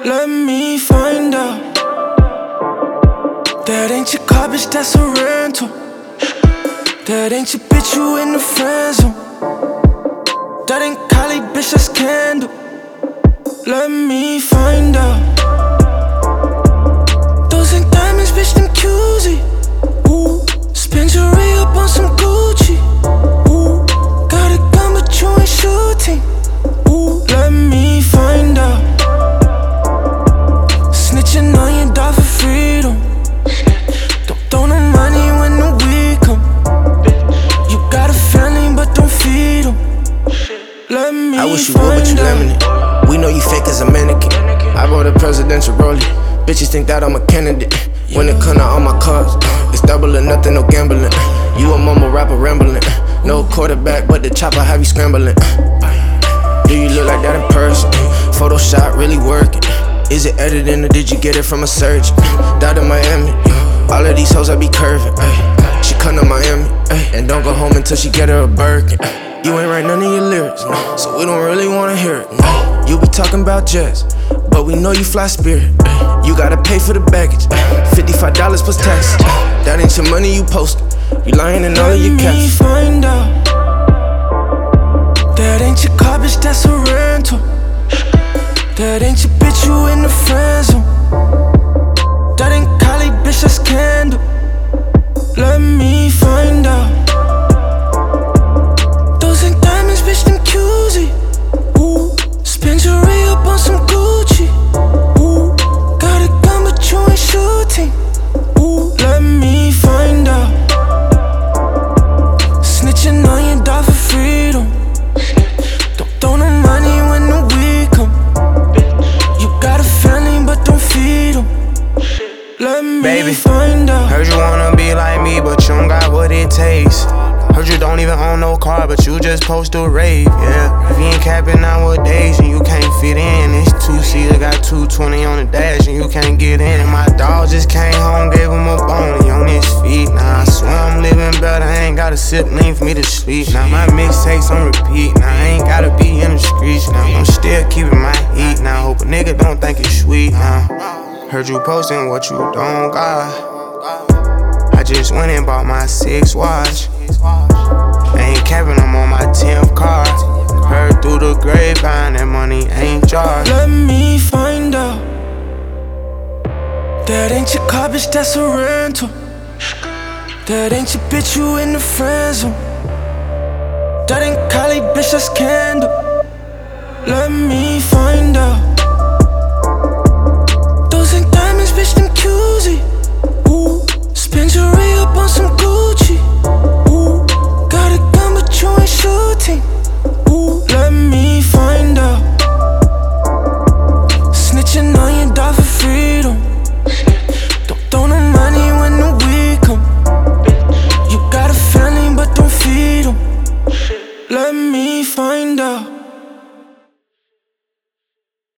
Let me find out. That ain't your car, bitch, that's a rental. That ain't your bitch, you in the friend zone. That ain't Kylie, bitch, that's Kendall. Let me find out. Those ain't diamonds, bitch, them QZ. Ooh, spend your ray up on some Gucci. Ooh, got a gun, but you ain't shooting. Ooh, let me find out. Snitching on your dog for freedom. Don't throw no money when the week come. You got a family, but don't feed them. Let me I wish you would, but you limited. We know you fake as a mannequin. I bought a presidential rollie. Bitches think that I'm a candidate. When it come to all my cars, it's double or nothing, no gambling. You a mama rapper rambling. No quarterback, but the chopper have you scrambling. Do you look like that in person? Photoshop really working. Is it editing or did you get it from a surgeon? Down in Miami, all of these hoes I be curving. She come to Miami, and don't go home until she get her a Birkin. You ain't write none of your lyrics, so we don't really wanna hear it. You be talking about jazz, but we know you fly Spirit. You gotta pay for the baggage, $55 plus tax. That ain't your money you posted. You lying in all of your caps. Let me find out. That ain't your car, bitch, that's a rental. That ain't your bitch, you in the friend zone. That ain't Kylie, bitch, that's Kendall. Let me find out. Those ain't diamonds, bitch, them QZ. Ooh, spend your ray up on some Gucci. Ooh, got a gun, but you ain't shooting. Ooh, let me find out. Snitching on your dog for freedom. Don't throw no money when the week come. You got a family, but don't feed them. Let me find out. Heard you wanna be like me, but you don't got what it takes. Heard you don't even own no car, but you just post a rave, yeah. If you ain't capping nowadays and you can't fit in, it's two-seater, got 220 on the dash and you can't get in. My dog just came home, gave him a bone, he on his feet. Now I swear I'm living better, I ain't got a sip lean for me to sleep. Now my mixtapes on repeat, now I ain't gotta be in the streets. Now I'm still keeping my heat, now hope a nigga don't think it's sweet. Now heard you posting what you don't got. I just went and bought my 6th watch. Ain't capping, I'm on my 10th car. Heard through the grapevine that money ain't jarred. Let me find out. That ain't your car, bitch, that's a rental. That ain't your bitch, you in the friend zone. That ain't Kylie, bitch, that's Kendall. Let me find out.